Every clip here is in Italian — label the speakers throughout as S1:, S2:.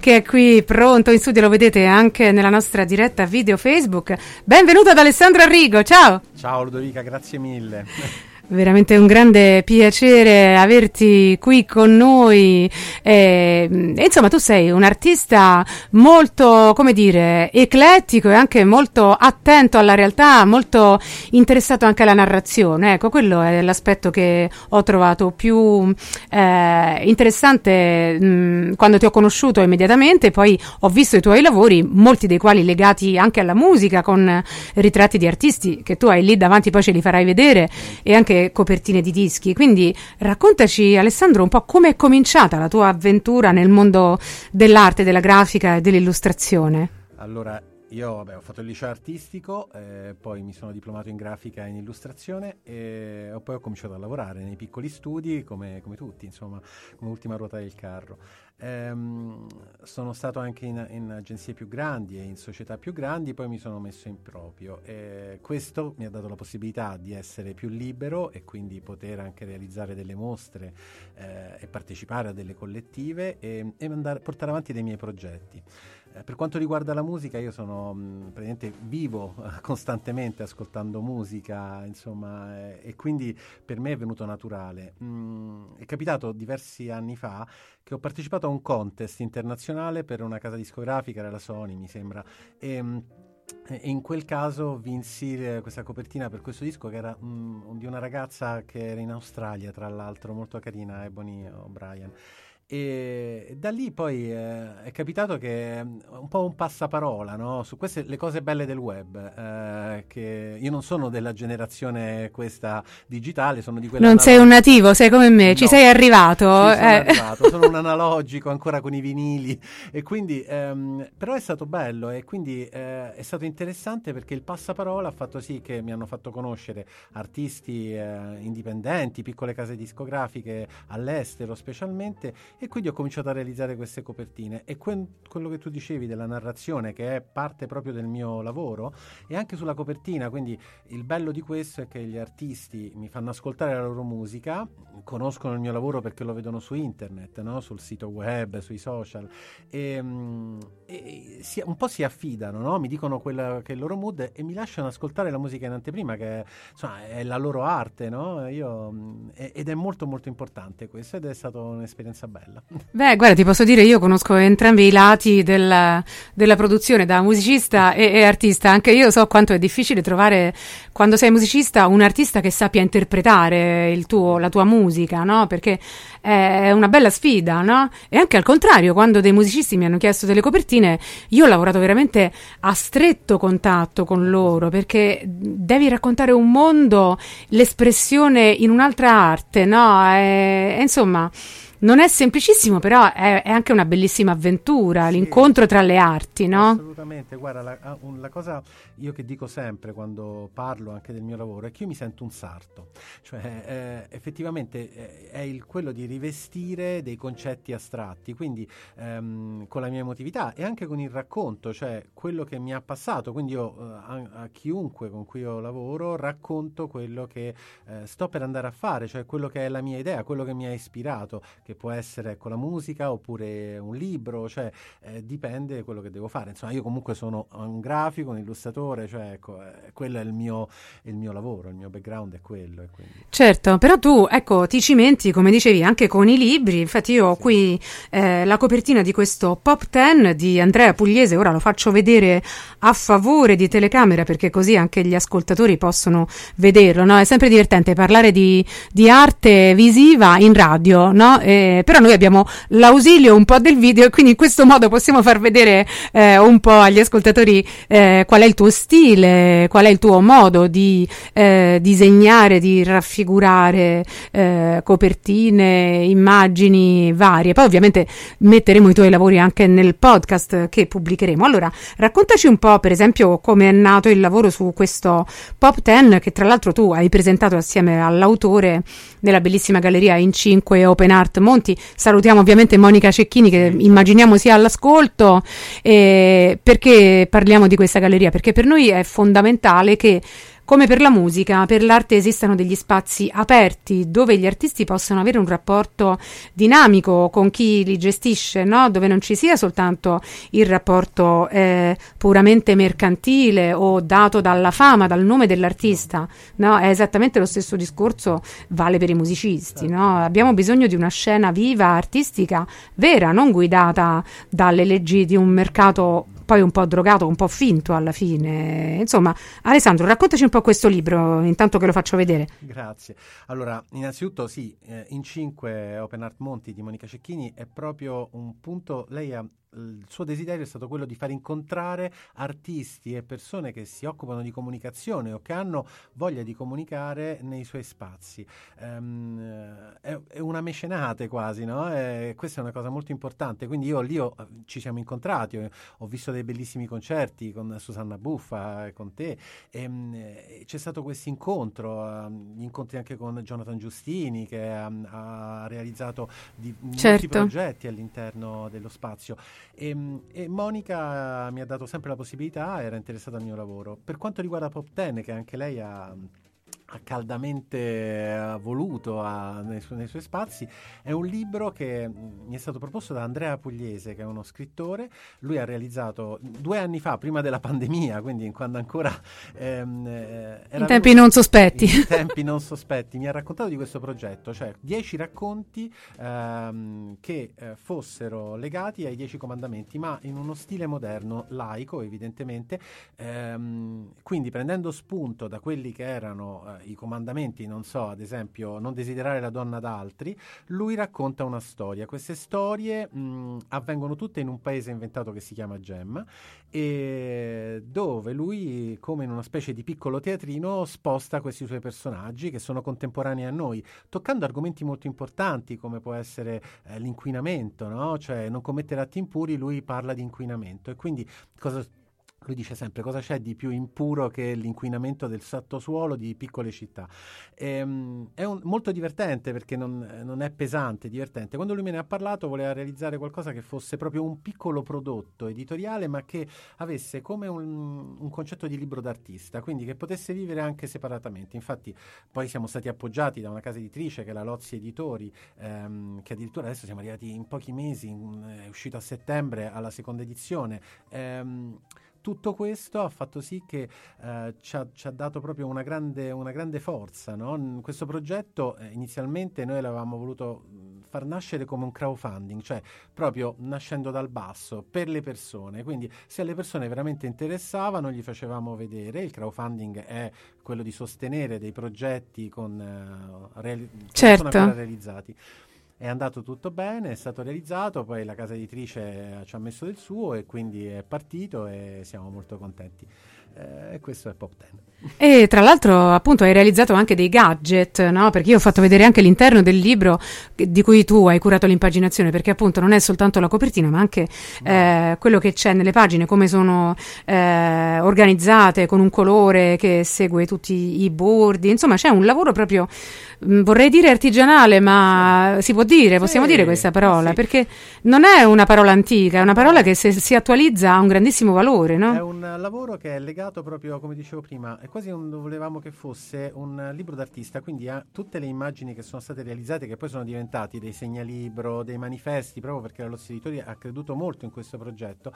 S1: che è qui pronto in studio, lo vedete anche nella nostra diretta video Facebook. Benvenuto ad Alessandro Arrigo, ciao!
S2: Ciao Ludovica, grazie mille.
S1: Veramente un grande piacere averti qui con noi. Insomma, tu sei un artista molto, come dire, eclettico e anche molto attento alla realtà, molto interessato anche alla narrazione. Ecco, quello è l'aspetto che ho trovato più interessante quando ti ho conosciuto immediatamente. Poi ho visto i tuoi lavori, molti dei quali legati anche alla musica, con ritratti di artisti che tu hai lì davanti, poi ce li farai vedere, e anche copertine di dischi. Quindi raccontaci, Alessandro, un po' come è cominciata la tua avventura nel mondo dell'arte, della grafica e dell'illustrazione.
S2: Allora, io ho fatto il liceo artistico, poi mi sono diplomato in grafica e in illustrazione e poi ho cominciato a lavorare nei piccoli studi come tutti, insomma, come ultima ruota del carro. Sono stato anche in agenzie più grandi e in società più grandi, poi mi sono messo in proprio. Questo mi ha dato la possibilità di essere più libero e quindi poter anche realizzare delle mostre e partecipare a delle collettive e portare avanti dei miei progetti. Per quanto riguarda la musica, io sono praticamente vivo costantemente ascoltando musica, insomma, e quindi per me è venuto naturale. È capitato diversi anni fa che ho partecipato a un contest internazionale per una casa discografica, era la Sony, mi sembra, e in quel caso vinsi questa copertina per questo disco, che era di una ragazza che era in Australia, tra l'altro, molto carina, Ebony O'Brien. E da lì poi è capitato che un po' un passaparola, no? Su queste le cose belle del web, che io non sono della generazione questa digitale, sono di quella
S1: non sei un nativo, sei come me, no. Ci sei arrivato?
S2: Ci sono arrivato, sono un analogico ancora con i vinili, e quindi però è stato bello, e quindi è stato interessante perché il passaparola ha fatto sì che mi hanno fatto conoscere artisti indipendenti, piccole case discografiche all'estero specialmente, e quindi ho cominciato a realizzare queste copertine. E quello che tu dicevi della narrazione, che è parte proprio del mio lavoro, e anche sulla copertina, quindi il bello di questo è che gli artisti mi fanno ascoltare la loro musica, conoscono il mio lavoro perché lo vedono su internet, no? Sul sito web, sui social, e un po' si affidano, no? Mi dicono quello che è il loro mood e mi lasciano ascoltare la musica in anteprima, che insomma è la loro arte, no? Ed è molto molto importante questo, ed è stata un'esperienza bella.
S1: Beh, guarda, ti posso dire, io conosco entrambi i lati della produzione, da musicista e artista. Anche io so quanto è difficile trovare, quando sei musicista, un artista che sappia interpretare la tua musica, no? Perché è una bella sfida, no? E anche al contrario, quando dei musicisti mi hanno chiesto delle copertine, io ho lavorato veramente a stretto contatto con loro, perché devi raccontare un mondo, l'espressione in un'altra arte, no? Insomma, non è semplicissimo, però è anche una bellissima avventura, sì, l'incontro tra le arti, no?
S2: Assolutamente, guarda, la cosa io che dico sempre quando parlo anche del mio lavoro è che io mi sento un sarto, cioè effettivamente è quello di rivestire dei concetti astratti, quindi con la mia emotività e anche con il racconto, cioè quello che mi ha passato, quindi io a chiunque con cui io lavoro racconto quello che sto per andare a fare, cioè quello che è la mia idea, quello che mi ha ispirato, che può essere la musica oppure un libro, cioè dipende da quello che devo fare. Insomma, io comunque sono un grafico, un illustratore, cioè quello è il mio lavoro, il mio background è quello. Quindi...
S1: Certo, però tu, ecco, ti cimenti, come dicevi, anche con i libri. Infatti io ho qui la copertina di questo Pop 10 di Andrea Pugliese, ora lo faccio vedere a favore di telecamera perché così anche gli ascoltatori possono vederlo, no? È sempre divertente parlare di arte visiva in radio, no? Però noi abbiamo l'ausilio un po' del video e quindi in questo modo possiamo far vedere un po' agli ascoltatori qual è il tuo stile, qual è il tuo modo di disegnare, di raffigurare copertine, immagini varie. Poi ovviamente metteremo i tuoi lavori anche nel podcast che pubblicheremo. Allora, raccontaci un po', per esempio, come è nato il lavoro su questo Pop 10, che tra l'altro tu hai presentato assieme all'autore nella bellissima galleria in 5 Open Art Monti. Salutiamo ovviamente Monica Cecchini, che immaginiamo sia all'ascolto. Perché parliamo di questa galleria? Perché per noi è fondamentale che come per la musica, per l'arte esistano degli spazi aperti dove gli artisti possono avere un rapporto dinamico con chi li gestisce, no? Dove non ci sia soltanto il rapporto puramente mercantile o dato dalla fama, dal nome dell'artista, no? È esattamente lo stesso discorso vale per i musicisti, no? Abbiamo bisogno di una scena viva, artistica, vera, non guidata dalle leggi di un mercato poi un po' drogato, un po' finto alla fine. Insomma, Alessandro, raccontaci un po' questo libro, intanto che lo faccio vedere.
S2: Grazie. Allora, innanzitutto sì, in 5 Open Art Monti di Monica Cecchini è proprio un punto, il suo desiderio è stato quello di far incontrare artisti e persone che si occupano di comunicazione o che hanno voglia di comunicare nei suoi spazi. È una mecenate quasi, no? Questa è una cosa molto importante, quindi ci siamo incontrati, ho visto dei bellissimi concerti con Susanna Buffa e con te, c'è stato questo incontro, gli incontri anche con Jonathan Giustini che ha realizzato molti progetti all'interno dello spazio. E Monica mi ha dato sempre la possibilità, era interessata al mio lavoro. Per quanto riguarda Pop Ten, che anche lei ha caldamente voluto nei suoi spazi, è un libro che mi è stato proposto da Andrea Pugliese, che è uno scrittore. Lui ha realizzato 2 anni fa, prima della pandemia, quindi quando ancora
S1: in tempi non sospetti.
S2: In tempi non sospetti, mi ha raccontato di questo progetto, cioè 10 racconti che fossero legati ai 10 comandamenti, ma in uno stile moderno, laico evidentemente, quindi prendendo spunto da quelli che erano i comandamenti, non so, ad esempio non desiderare la donna da altri, lui racconta una storia. Queste storie avvengono tutte in un paese inventato che si chiama Gemma, e dove lui, come in una specie di piccolo teatrino, sposta questi suoi personaggi che sono contemporanei a noi, toccando argomenti molto importanti come può essere l'inquinamento, no? Cioè non commettere atti impuri, lui parla di inquinamento, e quindi lui dice sempre cosa c'è di più impuro che l'inquinamento del sottosuolo di piccole città. È molto divertente perché non è pesante, è divertente. Quando lui me ne ha parlato voleva realizzare qualcosa che fosse proprio un piccolo prodotto editoriale, ma che avesse come un concetto di libro d'artista, quindi che potesse vivere anche separatamente. Infatti poi siamo stati appoggiati da una casa editrice che è la Lozzi Editori, che addirittura adesso siamo arrivati in pochi mesi, è uscito a settembre alla seconda edizione. Tutto questo ha fatto sì che ci ha dato proprio una grande forza, no? Questo progetto inizialmente noi l'avevamo voluto far nascere come un crowdfunding, cioè proprio nascendo dal basso per le persone, quindi se alle persone veramente interessavano gli facevamo vedere. Il crowdfunding è quello di sostenere dei progetti con
S1: certo,
S2: ancora realizzati. È andato tutto bene, è stato realizzato, poi la casa editrice ci ha messo del suo e quindi è partito e siamo molto contenti. E questo è Pop Ten.
S1: E tra l'altro appunto hai realizzato anche dei gadget, no? Perché io ho fatto vedere anche l'interno del libro di cui tu hai curato l'impaginazione, perché appunto non è soltanto la copertina ma anche quello che c'è nelle pagine, come sono organizzate, con un colore che segue tutti i bordi, insomma c'è un lavoro proprio, vorrei dire artigianale, ma si può dire, possiamo dire questa parola, perché non è una parola antica, è una parola che se si attualizza ha un grandissimo valore, no?
S2: È un lavoro che è legato proprio, come dicevo prima, è quasi volevamo che fosse un libro d'artista, quindi tutte le immagini che sono state realizzate, che poi sono diventati dei segnalibro, dei manifesti, proprio perché la Lozzi Editori ha creduto molto in questo progetto,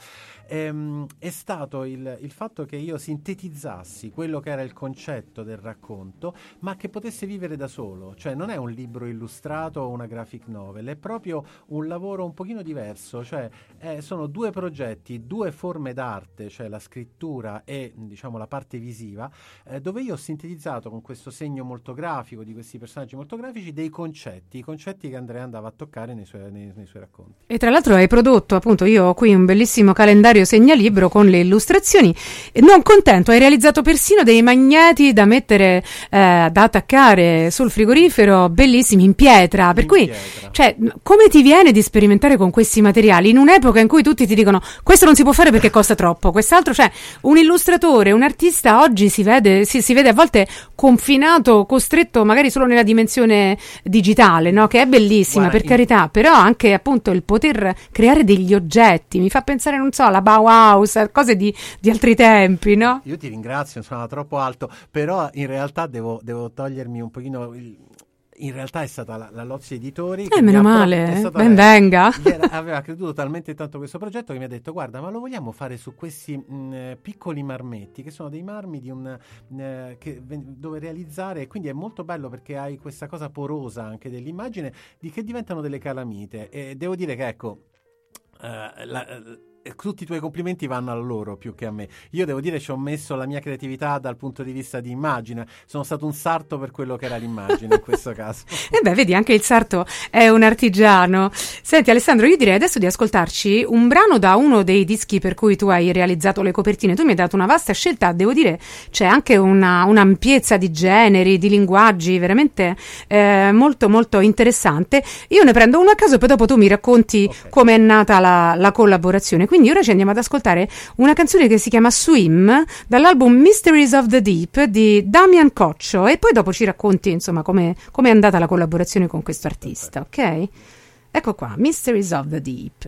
S2: è stato il fatto che io sintetizzassi quello che era il concetto del racconto, ma che potesse vivere da solo. Cioè non è un libro illustrato o una graphic novel, è proprio un lavoro un pochino diverso, cioè sono 2 progetti, 2 forme d'arte, cioè la scrittura e diciamo la parte visiva, dove io ho sintetizzato con questo segno molto grafico di questi personaggi molto grafici dei concetti, i concetti che Andrea andava a toccare nei suoi racconti.
S1: E tra l'altro hai prodotto, appunto, io ho qui un bellissimo calendario segnalibro con le illustrazioni. Non contento, hai realizzato persino dei magneti da mettere, da attaccare sul frigorifero, bellissimi, in pietra, per cui cioè, come ti viene di sperimentare con questi materiali in un'epoca in cui tutti ti dicono questo non si può fare perché costa troppo, quest'altro, cioè un illustratore disegnatore, un artista oggi si vede a volte confinato, costretto magari solo nella dimensione digitale, no? Che è bellissima, per carità, però anche appunto il poter creare degli oggetti mi fa pensare, non so, alla Bauhaus, a cose di altri tempi, no?
S2: Io ti ringrazio, sono troppo alto, però in realtà devo togliermi un pochino in realtà è stata la Lozzi Editori che
S1: meno male, ben venga.
S2: Aveva creduto talmente tanto a questo progetto che mi ha detto: guarda, ma lo vogliamo fare su questi piccoli marmetti, che sono dei marmi dove realizzare, e quindi è molto bello perché hai questa cosa porosa anche dell'immagine che diventano delle calamite, e devo dire che ecco, tutti i tuoi complimenti vanno a loro più che a me. Io devo dire ci ho messo la mia creatività dal punto di vista di immagine, sono stato un sarto per quello che era l'immagine in questo caso.
S1: E beh, vedi, anche il sarto è un artigiano. Senti Alessandro, io direi adesso di ascoltarci un brano da uno dei dischi per cui tu hai realizzato le copertine. Tu mi hai dato una vasta scelta, devo dire c'è anche un'ampiezza di generi, di linguaggi veramente molto molto interessante. Io ne prendo uno a caso e poi dopo tu mi racconti come è nata la collaborazione. Quindi ora ci andiamo ad ascoltare una canzone che si chiama Swim, dall'album Mysteries of the Deep di Damian Coccio, e poi dopo ci racconti insomma come è andata la collaborazione con questo artista, ok? Ecco qua, Mysteries of the Deep.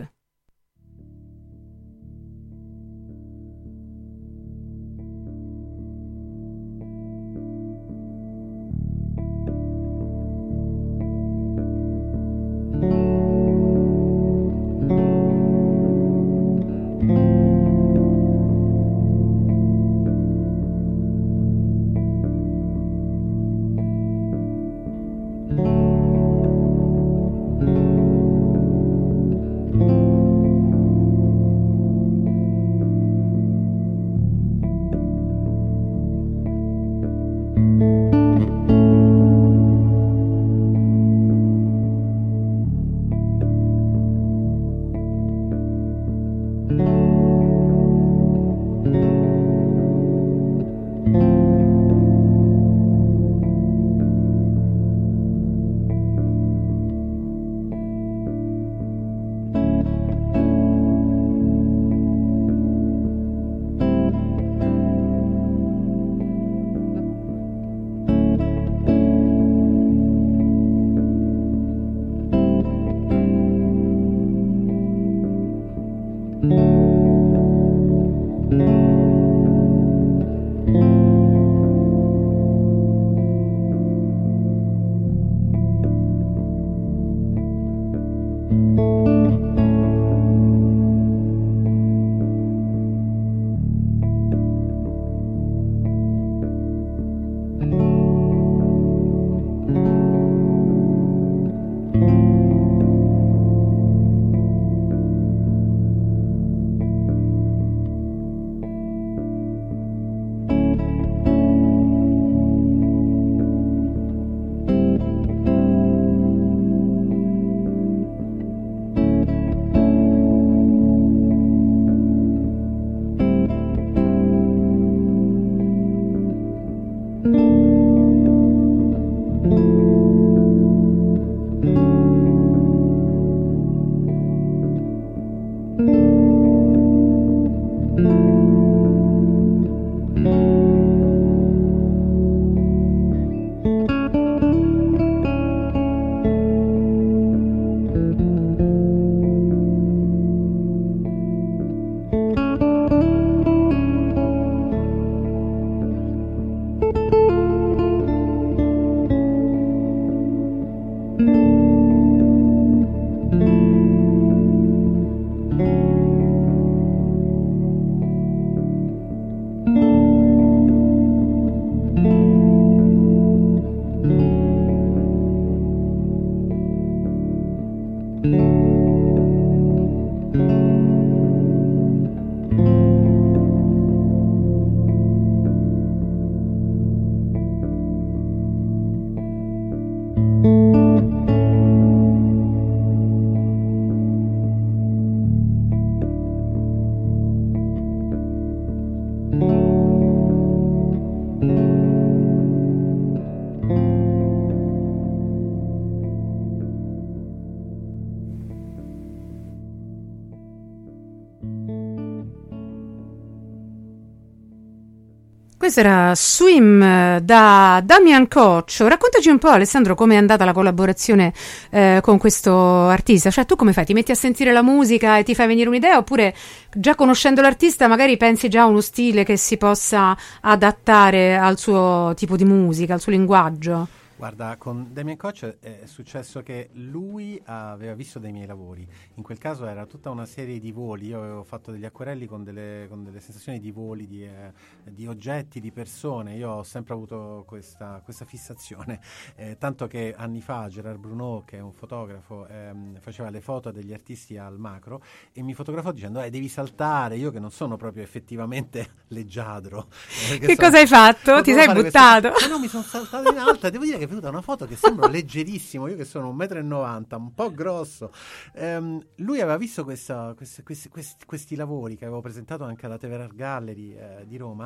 S1: Questo era Swim da Damian Coccio. Raccontaci un po', Alessandro, come è andata la collaborazione con questo artista. Cioè, tu come fai? Ti metti a sentire la musica e ti fai venire un'idea, oppure già conoscendo l'artista magari pensi già a uno stile che si possa adattare al suo tipo di musica, al suo linguaggio?
S2: Guarda, con Damien Koch è successo che lui aveva visto dei miei lavori. In quel caso era tutta una serie di voli. Io avevo fatto degli acquerelli con delle sensazioni di voli, di oggetti, di persone. Io ho sempre avuto questa fissazione. Tanto che anni fa Gérard Bruno, che è un fotografo, faceva le foto degli artisti al macro e mi fotografò dicendo devi saltare. Io che non sono proprio effettivamente leggiadro.
S1: Che cosa hai fatto? Ti sei buttato?
S2: No, mi sono saltato in alta. Devo dire che è venuta una foto che sembra leggerissimo, io che sono 1,90 m, un po' grosso. Lui aveva visto questi lavori che avevo presentato anche alla Tevere Gallery di Roma.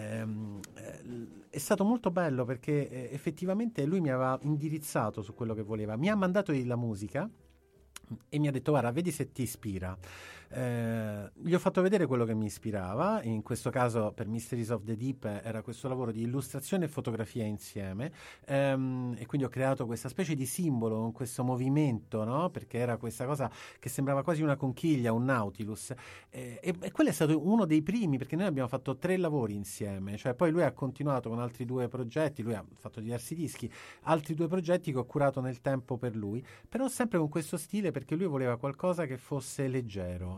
S2: È stato molto bello perché effettivamente lui mi aveva indirizzato su quello che voleva. Mi ha mandato la musica e mi ha detto guarda, vedi se ti ispira. Gli ho fatto vedere quello che mi ispirava. In questo caso per Mysteries of the Deep era questo lavoro di illustrazione e fotografia insieme, e quindi ho creato questa specie di simbolo con questo movimento, no? Perché era questa cosa che sembrava quasi una conchiglia, un nautilus, e quello è stato uno dei primi, perché noi abbiamo fatto 3 lavori insieme, cioè poi lui ha continuato con altri 2 progetti, lui ha fatto diversi dischi, altri 2 progetti che ho curato nel tempo per lui, però sempre con questo stile, perché lui voleva qualcosa che fosse leggero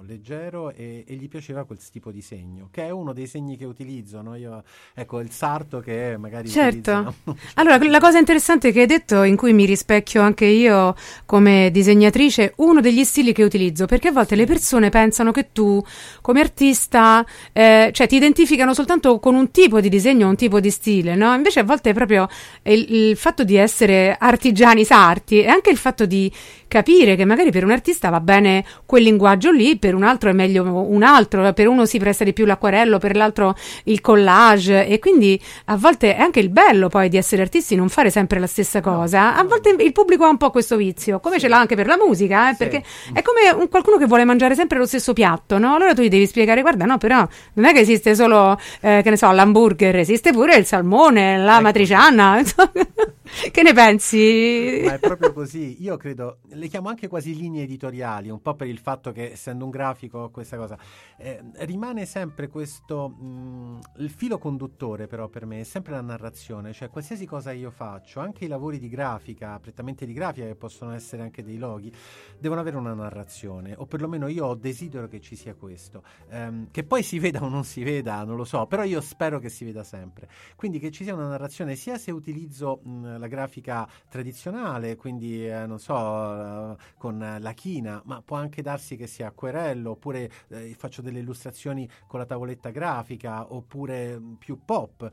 S2: e gli piaceva quel tipo di segno, che è uno dei segni che utilizzo, no? Io, ecco, il sarto che magari
S1: certo. Allora, la cosa interessante che hai detto, in cui mi rispecchio anche io come disegnatrice, uno degli stili che utilizzo, perché a volte le persone pensano che tu come artista cioè ti identificano soltanto con un tipo di disegno, un tipo di stile, no? Invece a volte è proprio il fatto di essere artigiani sarti, e anche il fatto di capire che magari per un artista va bene quel linguaggio lì, per un altro è meglio un altro, per uno si presta di più l'acquarello, per l'altro il collage, e quindi a volte è anche il bello poi di essere artisti, non fare sempre la stessa cosa. A volte il pubblico ha un po' questo vizio, come ce l'ha anche per la musica, perché è come qualcuno che vuole mangiare sempre lo stesso piatto, no? Allora tu gli devi spiegare, guarda, no, però non è che esiste solo che ne so, l'hamburger, esiste pure il salmone, la matriciana. Che ne pensi?
S2: Ma è proprio così. Io credo, le chiamo anche quasi linee editoriali, un po' per il fatto che essendo un grafico questa cosa rimane sempre questo il filo conduttore, però per me è sempre la narrazione, cioè qualsiasi cosa io faccio, anche i lavori di grafica, prettamente di grafica, che possono essere anche dei loghi, devono avere una narrazione, o perlomeno io ho desidero che ci sia questo, che poi si veda o non si veda, non lo so, però io spero che si veda sempre, quindi che ci sia una narrazione, sia se utilizzo la grafica tradizionale, quindi non so, con la china, ma può anche darsi che sia acquerello, oppure faccio delle illustrazioni con la tavoletta grafica, oppure più pop.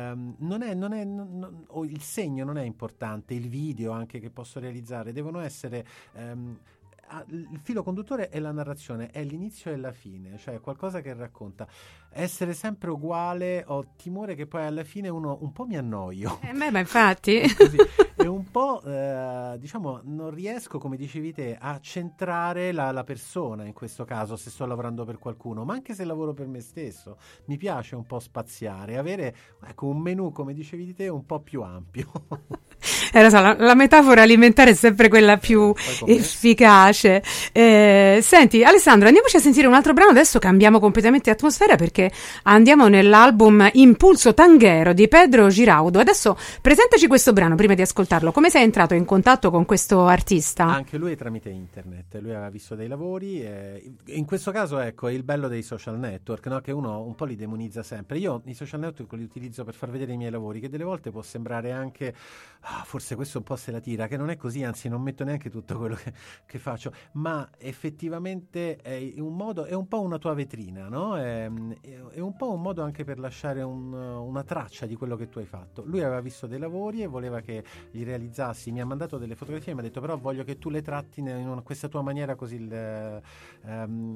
S2: O il segno non è importante, il video anche che posso realizzare, devono essere il filo conduttore è la narrazione, è l'inizio e la fine, cioè qualcosa che racconta. Essere sempre uguale, ho timore che poi alla fine uno un po' mi annoio.
S1: Ma infatti.
S2: Così. E un po' diciamo non riesco, come dicevi te, a centrare la persona in questo caso, se sto lavorando per qualcuno, ma anche se lavoro per me stesso mi piace un po' spaziare, avere ecco un menù, come dicevi te, un po' più ampio.
S1: Lo so, la metafora alimentare è sempre quella più efficace. Senti, Alessandro, andiamoci a sentire un altro brano. Adesso cambiamo completamente atmosfera perché andiamo nell'album Impulso Tanghero di Pedro Giraudo. Adesso presentaci questo brano prima di ascoltarlo. Come sei entrato in contatto con questo artista?
S2: Anche lui tramite internet. Lui aveva visto dei lavori. In questo caso, ecco, è il bello dei social network, no? Che uno un po' li demonizza sempre. Io i social network li utilizzo per far vedere i miei lavori, che delle volte può sembrare anche forse questo un po' se la tira, che non è così, anzi non metto neanche tutto quello che faccio, ma effettivamente è un modo, è un po' una tua vetrina, no? È un po' un modo anche per lasciare una traccia di quello che tu hai fatto. Lui aveva visto dei lavori e voleva che li realizzassi, mi ha mandato delle fotografie e mi ha detto però voglio che tu le tratti in questa tua maniera così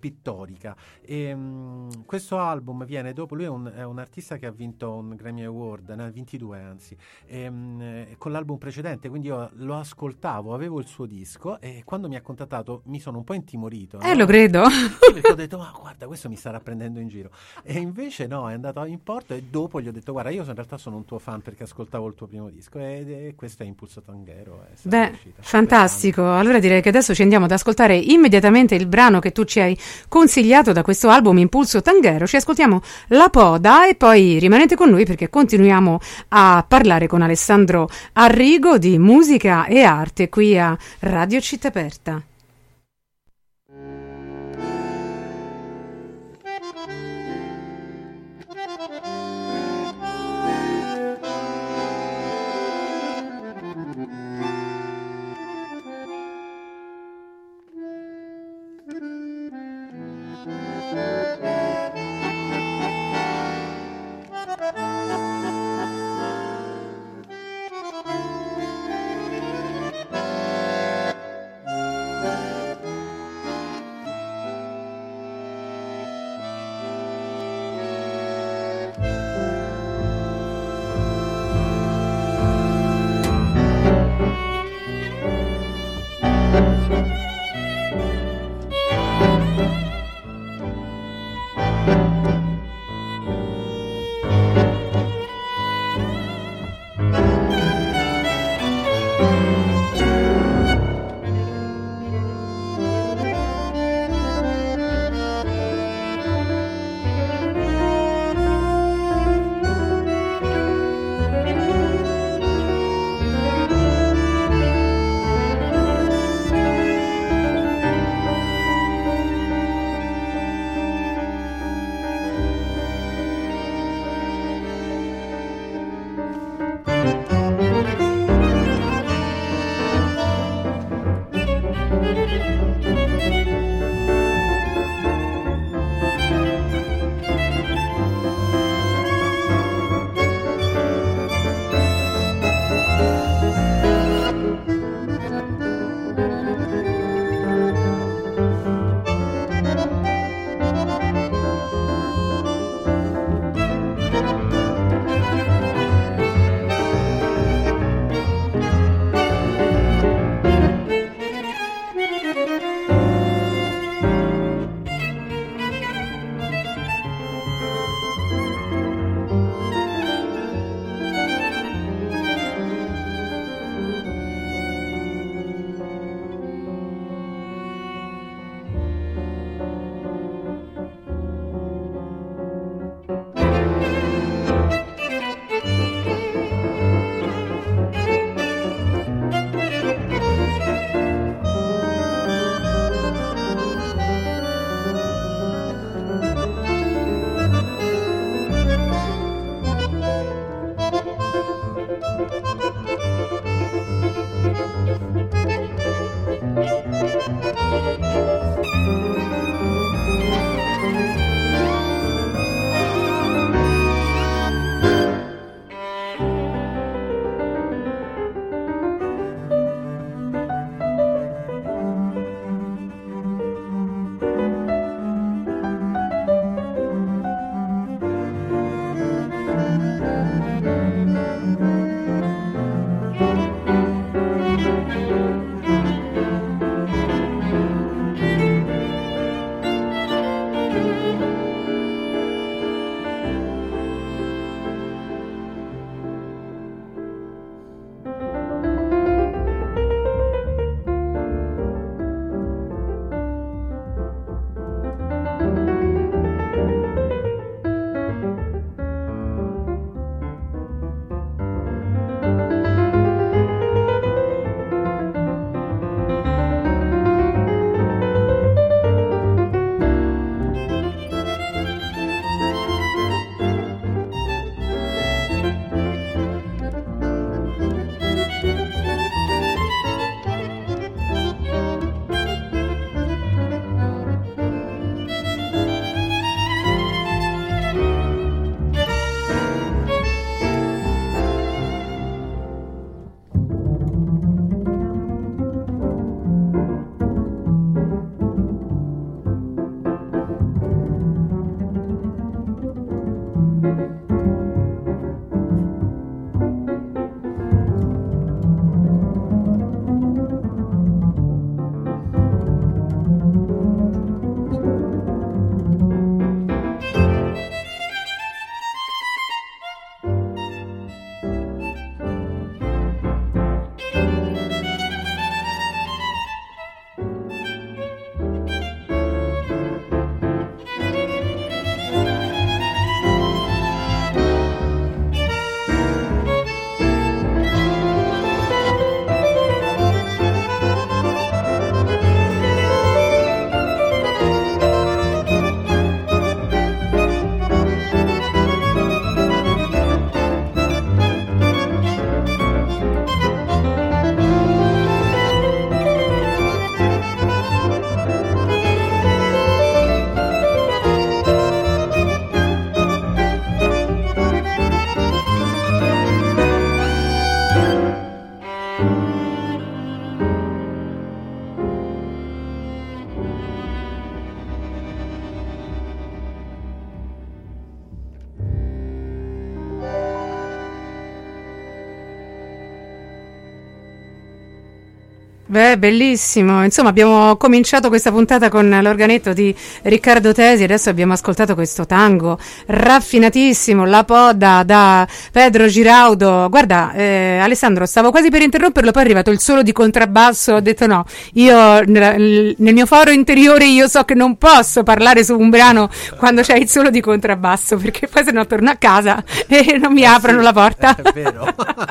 S2: pittorica. E, questo album viene dopo, lui è un artista che ha vinto un Grammy Award, ne ha 22 anzi, con l'album precedente, quindi io lo ascoltavo, avevo il suo disco e quando mi ha contattato mi sono un po' intimorito. No?
S1: Lo credo.
S2: Perché ho detto, ma guarda, questo mi starà prendendo in giro. E invece no, è andato in porto e dopo gli ho detto, guarda, io in realtà sono un tuo fan perché ascoltavo il tuo primo disco e questo è Impulso Tanghero.
S1: Beh, fantastico. Allora direi che adesso ci andiamo ad ascoltare immediatamente il brano che tu ci hai consigliato da questo album Impulso Tanghero. Ci ascoltiamo La Poda e poi rimanete con noi perché continuiamo a parlare con Alessandro Arrigo di musica e arte qui a Radio Città Aperta. Beh, bellissimo. Insomma, abbiamo cominciato questa puntata con l'organetto di Riccardo Tesi, adesso abbiamo ascoltato questo tango raffinatissimo, La Poda da Pedro Giraudo. Guarda, Alessandro, stavo quasi per interromperlo, poi è arrivato il solo di contrabbasso, ho detto no, io nel mio foro interiore io so che non posso parlare su un brano quando c'è il solo di contrabbasso, perché poi se no torno a casa e non mi aprono la porta.
S2: È vero.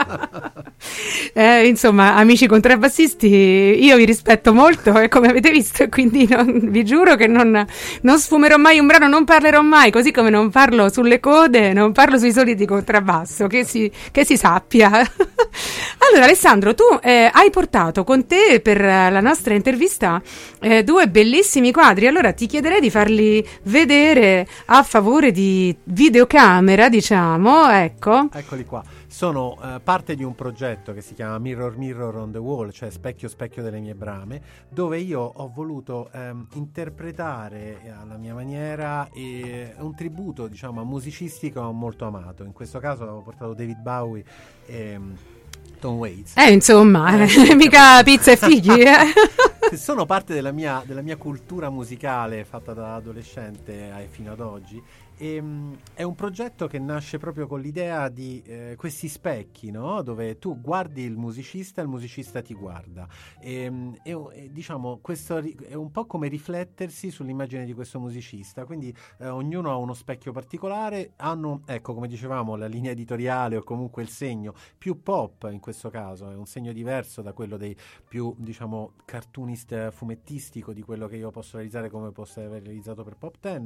S1: Insomma, amici contrabbassisti, io vi rispetto molto, come avete visto, e quindi vi giuro che non sfumerò mai un brano, non parlerò mai, così come non parlo sulle code, non parlo sui soli di contrabbasso, che si sappia. Allora, Alessandro, tu hai portato con te per la nostra intervista 2 bellissimi quadri, allora ti chiederei di farli vedere a favore di videocamera, diciamo, ecco.
S2: Eccoli qua. Sono parte di un progetto che si chiama Mirror Mirror on the Wall, cioè Specchio Specchio delle mie brame, dove io ho voluto interpretare alla mia maniera un tributo, diciamo, a musicisti che ho molto amato. In questo caso ho portato David Bowie e Tom Waits.
S1: Insomma, mica pizza e figli.
S2: Sono parte della mia cultura musicale fatta da adolescente fino ad oggi. È un progetto che nasce proprio con l'idea di questi specchi, no? Dove tu guardi il musicista ti guarda. Diciamo, questo è un po' come riflettersi sull'immagine di questo musicista. Quindi ognuno ha uno specchio particolare, hanno, ecco, come dicevamo, la linea editoriale o comunque il segno più pop in questo caso, è un segno diverso da quello dei più, diciamo, cartoonist fumettistico di quello che io posso realizzare come posso aver realizzato per Pop Ten.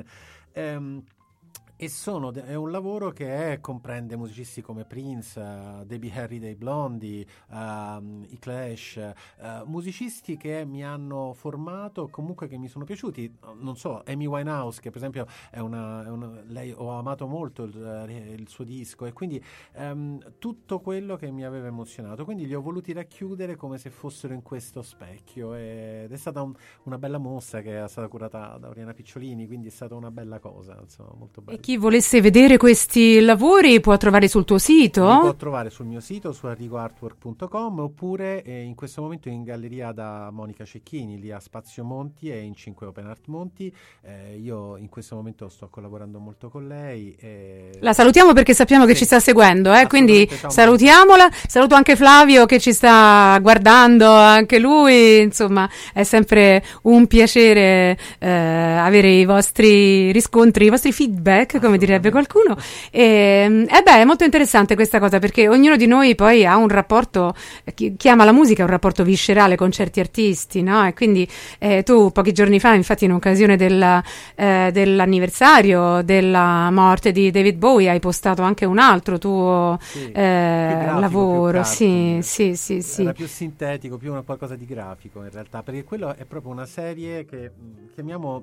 S2: È un lavoro che comprende musicisti come Prince, Debbie Harry dei Blondie, i Clash, musicisti che mi hanno formato, comunque che mi sono piaciuti. Non so, Amy Winehouse, che per esempio è lei, ho amato molto il suo disco, e quindi tutto quello che mi aveva emozionato, quindi li ho voluti racchiudere come se fossero in questo specchio, ed è stata una bella mossa che è stata curata da Oriana Picciolini, quindi è stata una bella cosa, insomma, molto bella.
S1: Chi volesse vedere questi lavori può trovare sul tuo sito?
S2: Li può trovare sul mio sito, su arrigoartwork.com, oppure in questo momento in galleria da Monica Cecchini, lì a Spazio Monti e in 5 Open Art Monti. Io in questo momento sto collaborando molto con lei.
S1: La salutiamo perché sappiamo che ci sta seguendo, quindi salutiamola. Saluto anche Flavio che ci sta guardando, anche lui. Insomma, è sempre un piacere avere i vostri riscontri, i vostri feedback, come direbbe qualcuno. È molto interessante questa cosa, perché ognuno di noi poi ha un rapporto, chi ama la musica ha un rapporto viscerale con certi artisti, no? E quindi tu pochi giorni fa, infatti in occasione dell'anniversario della morte di David Bowie, hai postato anche un altro tuo lavoro. Sì.
S2: Era più sintetico, più qualcosa di grafico in realtà, perché quello è proprio una serie che chiamiamo,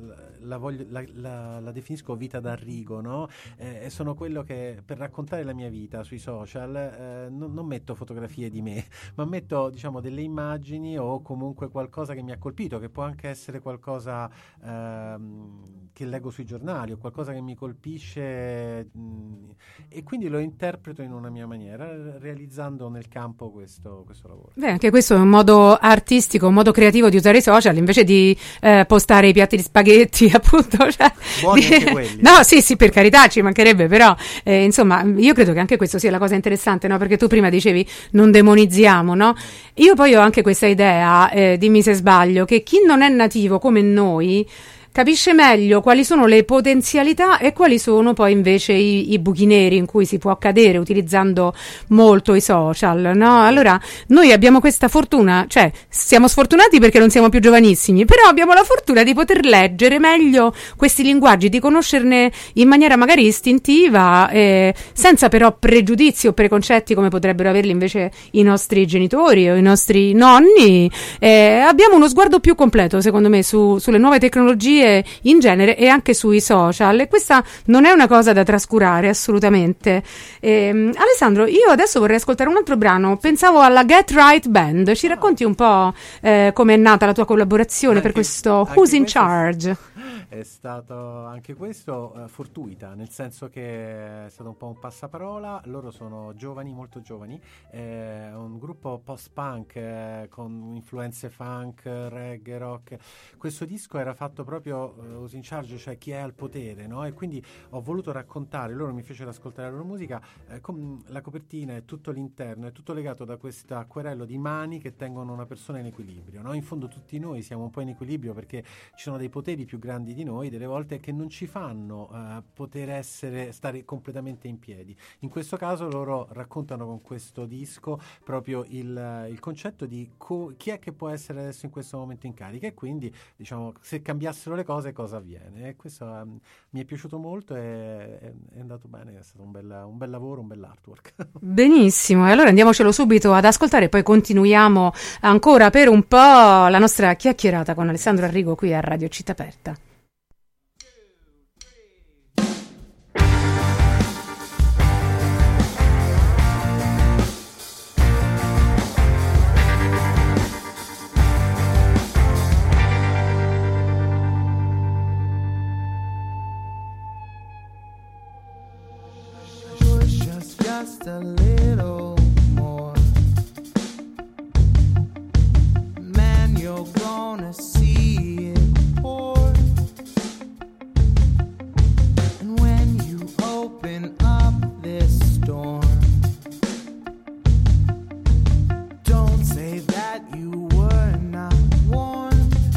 S2: la definisco vita d'Arrigo, no? Sono quello che, per raccontare la mia vita sui social, non metto fotografie di me, ma metto, diciamo, delle immagini o comunque qualcosa che mi ha colpito, che può anche essere qualcosa che leggo sui giornali o qualcosa che mi colpisce, e quindi lo interpreto in una mia maniera, realizzando nel campo questo lavoro. Beh,
S1: anche questo è un modo artistico, un modo creativo di usare i social, invece di postare i piatti di spaghetti, appunto, cioè,
S2: buoni anche quelli.
S1: No, sì, per carità, ci mancherebbe, però insomma, io credo che anche questo sia la cosa interessante, no? Perché tu prima dicevi non demonizziamo, no? Io poi ho anche questa idea, dimmi se sbaglio, che chi non è nativo come noi capisce meglio quali sono le potenzialità e quali sono poi invece i buchi neri in cui si può cadere utilizzando molto i social, no? Allora, noi abbiamo questa fortuna, cioè siamo sfortunati perché non siamo più giovanissimi, però abbiamo la fortuna di poter leggere meglio questi linguaggi, di conoscerne in maniera magari istintiva, senza però pregiudizi o preconcetti come potrebbero averli invece i nostri genitori o i nostri nonni. Abbiamo uno sguardo più completo, secondo me, sulle nuove tecnologie in genere e anche sui social, e questa non è una cosa da trascurare assolutamente. Alessandro, io adesso vorrei ascoltare un altro brano, pensavo alla Get Right Band. Ci racconti un po' come è nata la tua collaborazione per questo Who's in Charge?
S2: È stato anche questo fortuita, nel senso che è stato un po' un passaparola. Loro sono giovani, molto giovani, un gruppo post-punk con influenze funk, reggae, rock. Questo disco era fatto proprio Who's in Charge, cioè chi è al potere, no? E quindi ho voluto raccontare, loro mi fecero ascoltare la loro musica, con la copertina e tutto l'interno è tutto legato da questo acquerello di mani che tengono una persona in equilibrio, no? In fondo tutti noi siamo un po' in equilibrio perché ci sono dei poteri più grandi di noi delle volte che non ci fanno poter stare completamente in piedi. In questo caso loro raccontano con questo disco proprio il concetto di chi è che può essere adesso in questo momento in carica, e quindi diciamo se cambiassero le cose cosa avviene, e questo mi è piaciuto molto e è andato bene, è stato un bel lavoro, un bel artwork.
S1: Benissimo, e allora andiamocelo subito ad ascoltare e poi continuiamo ancora per un po' la nostra chiacchierata con Alessandro Arrigo qui a Radio Città Aperta.
S3: Just a little more, man, you're gonna see it pour. And when you open up this storm, don't say that you were not warned.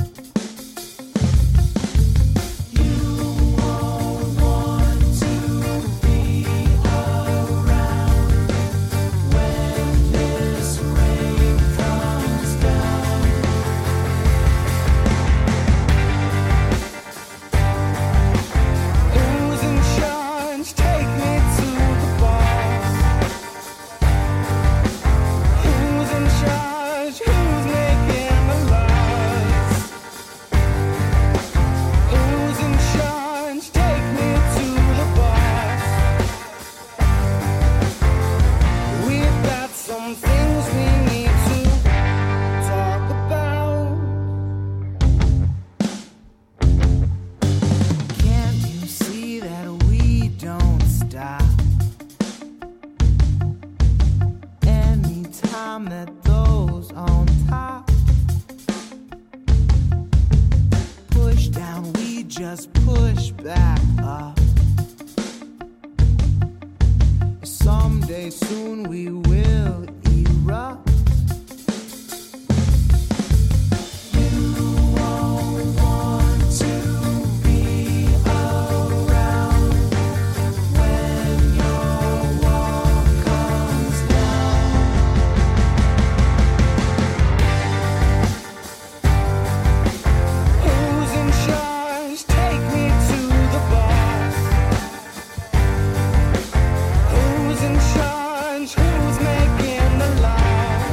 S3: Just push back up. Someday soon we will erupt. Who's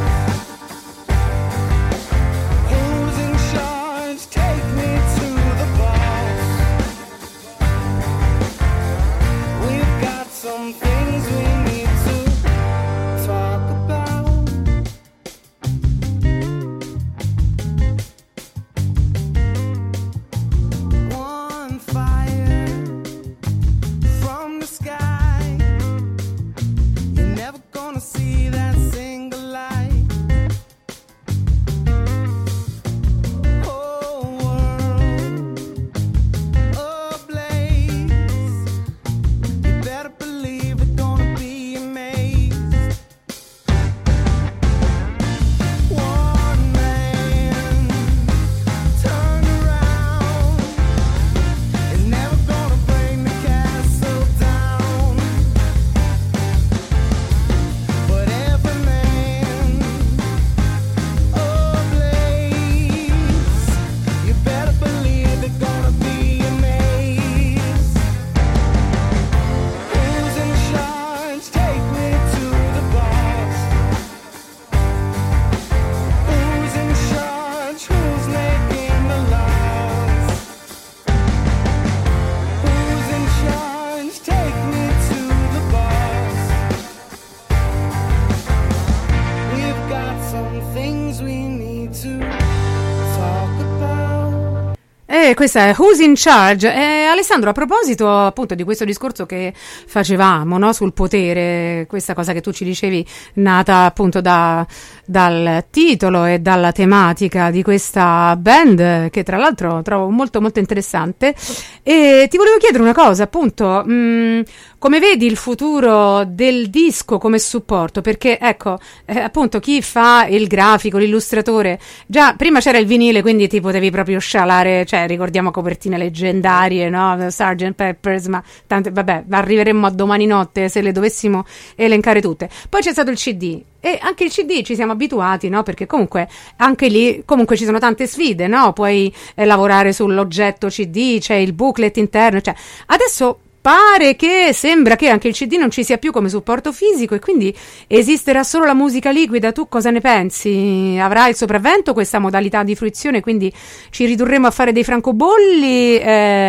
S1: E questa è Who's in Charge. Alessandro, a proposito appunto di questo discorso che facevamo, no, sul potere, questa cosa che tu ci dicevi, nata appunto dal titolo e dalla tematica di questa band, che tra l'altro trovo molto molto interessante, e ti volevo chiedere una cosa, appunto, come vedi il futuro del disco come supporto? Perché ecco, appunto, chi fa il grafico, l'illustratore, già prima c'era il vinile, quindi ti potevi proprio scialare, cioè ricordiamo copertine leggendarie, no? Sgt. Pepper's, ma tante, vabbè, arriveremmo a domani notte se le dovessimo elencare tutte. Poi c'è stato il CD, e anche il CD ci siamo abituati, no? Perché comunque anche lì comunque ci sono tante sfide, no? Puoi lavorare sull'oggetto CD, c'è il booklet interno, cioè adesso pare che sembra che anche il CD non ci sia più come supporto fisico e quindi esisterà solo la musica liquida. Tu cosa ne pensi? Avrà il sopravvento questa modalità di fruizione, quindi ci ridurremo a fare dei francobolli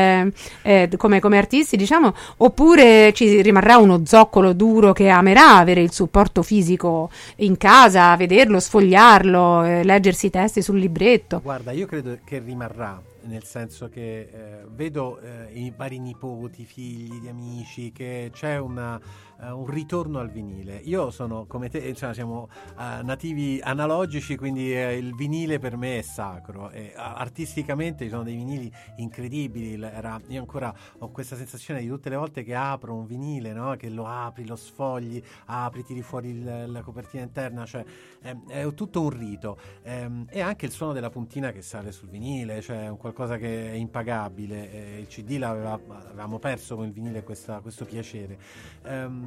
S1: come artisti, diciamo, oppure ci rimarrà uno zoccolo duro che amerà avere il supporto fisico in casa, vederlo, sfogliarlo, leggersi i testi sul libretto?
S2: Guarda, io credo che rimarrà, nel senso che vedo i vari nipoti, figli di amici, che c'è un ritorno al vinile. Io sono come te, cioè siamo nativi analogici, quindi il vinile per me è sacro. Artisticamente ci sono dei vinili incredibili. Io ancora ho questa sensazione di tutte le volte che apro un vinile, no? Che lo apri, lo sfogli, tiri fuori la copertina interna, cioè è tutto un rito. E anche il suono della puntina che sale sul vinile, cioè è un qualcosa che è impagabile. Il CD l'avevamo perso con il vinile, questo piacere.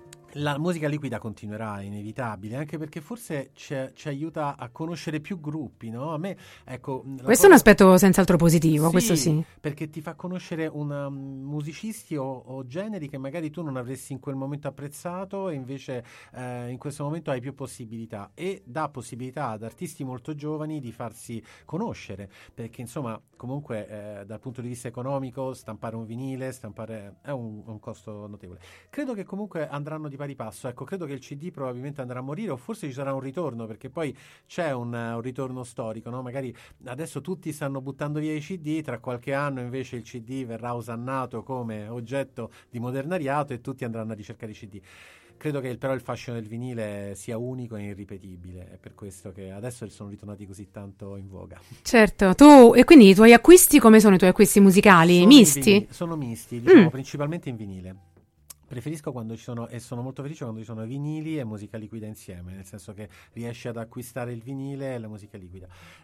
S2: La musica liquida continuerà, inevitabile, anche perché forse ci aiuta a conoscere più gruppi, no? A me, ecco,
S1: questo è un aspetto senz'altro positivo,
S2: sì,
S1: questo sì.
S2: Perché ti fa conoscere musicisti o generi che magari tu non avresti in quel momento apprezzato, e invece in questo momento hai più possibilità, e dà possibilità ad artisti molto giovani di farsi conoscere, perché insomma comunque dal punto di vista economico stampare un vinile è un costo notevole. Credo che comunque andranno di pari passo, ecco, credo che il CD probabilmente andrà a morire, o forse ci sarà un ritorno, perché poi c'è un ritorno storico, no? Magari adesso tutti stanno buttando via i CD, tra qualche anno invece il CD verrà osannato come oggetto di modernariato e tutti andranno a ricercare i CD. Credo che però il fascino del vinile sia unico e irripetibile, è per questo che adesso sono ritornati così tanto in voga.
S1: Certo, e quindi i tuoi acquisti, come sono i tuoi acquisti musicali? Misti?
S2: Sono misti, diciamo, principalmente in vinile. Preferisco quando ci sono, e sono molto felice quando ci sono vinili e musica liquida insieme, nel senso che riesci ad acquistare il vinile e la musica liquida,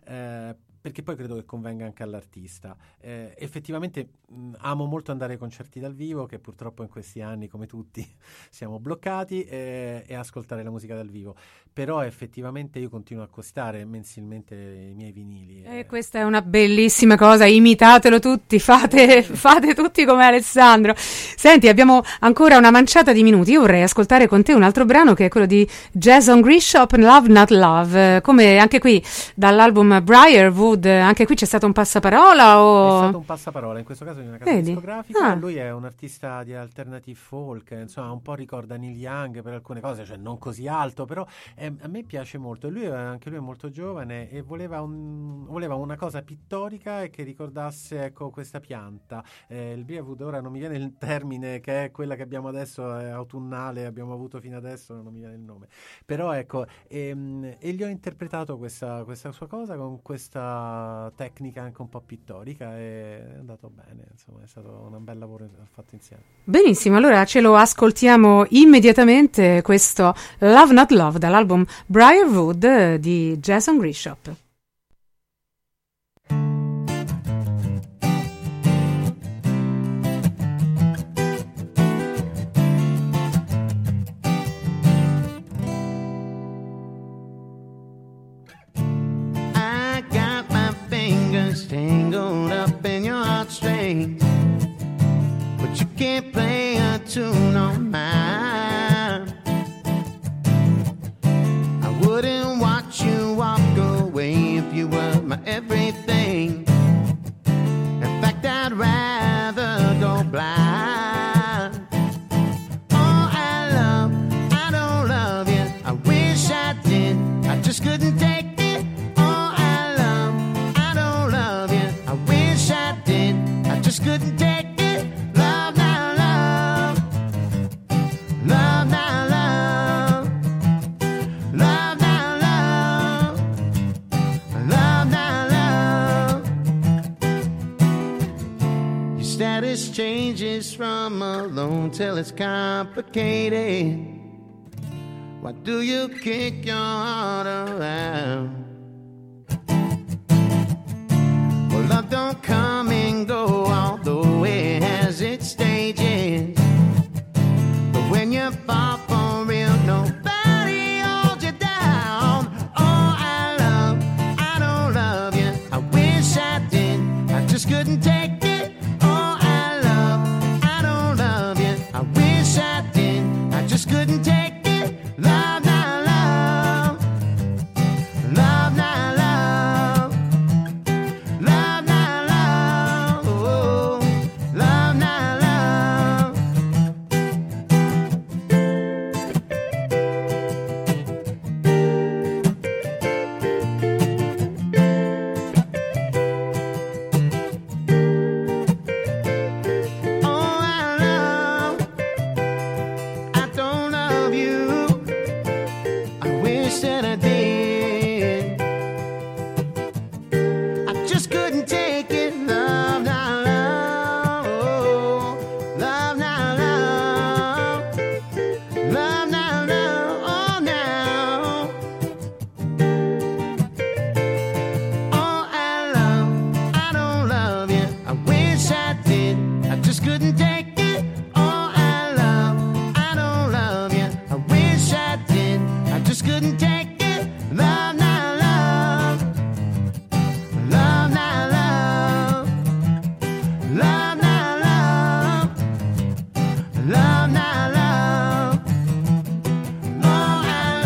S2: perché poi credo che convenga anche all'artista. Effettivamente amo molto andare ai concerti dal vivo, che purtroppo in questi anni, come tutti, siamo bloccati, e ascoltare la musica dal vivo, però effettivamente io continuo a acquistare mensilmente i miei vinili.
S1: E questa è una bellissima cosa, imitatelo tutti, fate tutti come Alessandro. Senti, abbiamo ancora una manciata di minuti. Io vorrei ascoltare con te un altro brano, che è quello di Jason Grishop, Love Not Love, come anche qui dall'album Briarwood. Anche qui c'è stato un passaparola o...
S2: È stato un passaparola, in questo caso di una casa discografica. Lui è un artista di alternative folk, insomma un po' ricorda Neil Young per alcune cose, cioè non così alto, però a me piace molto. Anche lui è molto giovane e voleva una cosa pittorica e che ricordasse, ecco, questa pianta. Il Briarwood, ora non mi viene il termine, che è quella che abbiamo adesso, è autunnale, abbiamo avuto fino adesso, non mi viene il nome, però ecco, e gli ho interpretato questa sua cosa con questa tecnica anche un po' pittorica, e è andato bene, insomma è stato un bel lavoro fatto insieme.
S1: Benissimo, allora ce lo ascoltiamo immediatamente, questo Love Not Love dall'album Briarwood di Jason Grishop.
S3: Tangled up in your heartstrings, but you can't play a tune on mine. I wouldn't watch you walk away if you were my everything. In fact, I'd rather go blind. Oh, I don't love you. I wish I did. I just couldn't take it. I wish I ranges from alone till it's complicated. Why do you kick your heart around? Well, love don't come and go, although it has its stages. But when you fall for real, nobody holds you down. Oh, I don't love you. I wish I did, I just couldn't take it. Oh, I don't love you. I wish I did, I just couldn't take it. Love, not love. Love, not love. Love, not love. Oh, love, not love. Oh, I don't love you. I wish that I did. I just couldn't take it. Love, not love. Oh, love, not love. Love, not love. Oh, now. Oh, I don't love you. I wish I did. I just couldn't take it. Oh, I don't love you. I wish I did. I just couldn't take it. Love, not love. Love, not love. Love, not love. Love, not love. Oh,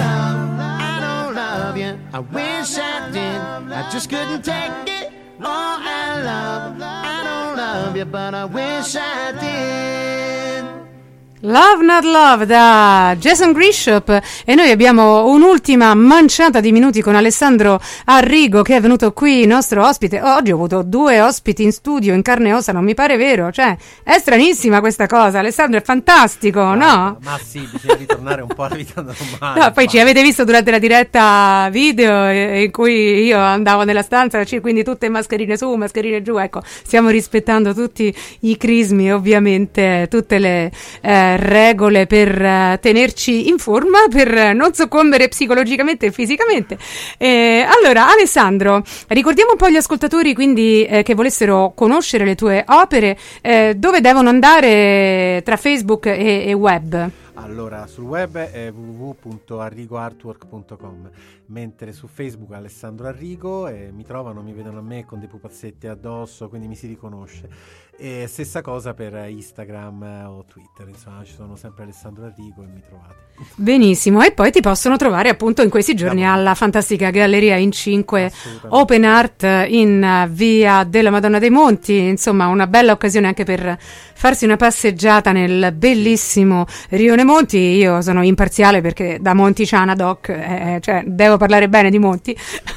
S3: I don't love you. I wish I did. I just couldn't take it. Oh, I don't love you, but I wish I did.
S1: Love Not Love da Jason Grishop, e noi abbiamo un'ultima manciata di minuti con Alessandro Arrigo, che è venuto qui nostro ospite. Oggi ho avuto 2 ospiti in studio in carne e ossa, non mi pare vero, cioè è stranissima questa cosa. Alessandro, è fantastico, no?
S2: Ma sì, bisogna ritornare un po' alla vita normale.
S1: No, poi ci avete visto durante la diretta video in cui io andavo nella stanza, quindi tutte mascherine su, mascherine giù. Ecco, stiamo rispettando tutti i crismi, ovviamente, tutte le regole per tenerci in forma, per non soccombere psicologicamente e fisicamente. Allora, Alessandro, ricordiamo un po' agli ascoltatori, quindi, che volessero conoscere le tue opere, dove devono andare tra Facebook e web?
S2: Allora, sul web è www.arrigoartwork.com, mentre su Facebook Alessandro Arrigo, e mi trovano, mi vedono a me con dei pupazzetti addosso, quindi mi si riconosce. E stessa cosa per Instagram o Twitter, insomma ci sono sempre Alessandro Arrigo e mi trovate.
S1: Benissimo, e poi ti possono trovare appunto in questi giorni alla fantastica Galleria in 5 Open Art in via della Madonna dei Monti, insomma una bella occasione anche per farsi una passeggiata nel bellissimo Rione Monti. Io sono imparziale perché da Monticiana doc, cioè devo parlare bene di Monti.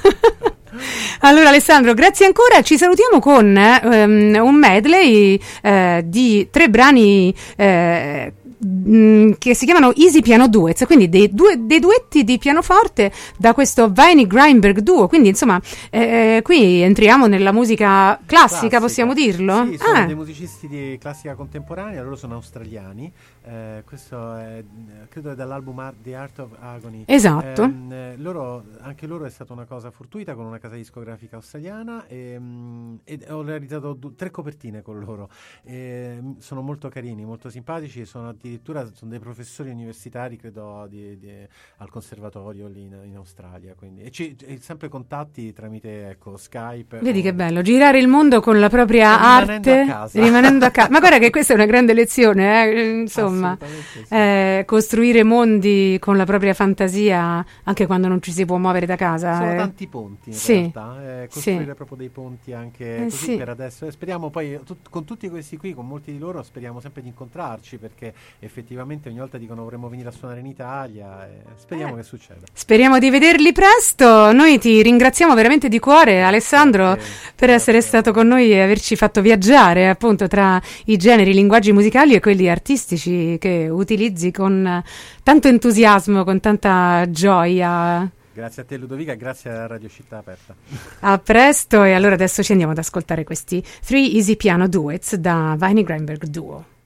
S1: Allora Alessandro, grazie ancora, ci salutiamo con un medley di 3 brani che si chiamano Easy Piano Duets, quindi dei duetti di pianoforte da questo Vinnie Grindberg Duo, quindi insomma qui entriamo nella musica classica, possiamo dirlo?
S2: Sì, sono dei musicisti di classica contemporanea, loro sono australiani, questo è, credo è dall'album The Art of Agony.
S1: Esatto.
S2: Anche loro è stata una cosa fortuita con una casa discografica australiana, e ho realizzato 3 copertine con loro, sono molto carini, molto simpatici, sono dei professori universitari, credo al conservatorio lì in Australia, quindi e sempre contatti tramite Skype.
S1: Vedi che bello, girare il mondo con la propria arte, rimanendo a casa. Ma guarda che questa è una grande lezione, insomma, sì. Costruire mondi con la propria fantasia anche quando non ci si può muovere da casa.
S2: Sono tanti ponti in realtà, costruire proprio dei ponti anche così per adesso, e speriamo poi con tutti questi qui, con molti di loro speriamo sempre di incontrarci, perché effettivamente ogni volta dicono vorremmo venire a suonare in Italia, e speriamo che succeda. Speriamo
S1: di vederli presto. Noi ti ringraziamo veramente di cuore, Alessandro, per essere stato con noi e averci fatto viaggiare appunto tra i generi, i linguaggi musicali e quelli artistici che utilizzi con tanto entusiasmo, con tanta gioia.
S2: Grazie a te Ludovica, grazie a Radio Città Aperta.
S1: A presto, e allora adesso ci andiamo ad ascoltare questi 3 Easy Piano Duets da Viney Greenberg Duo.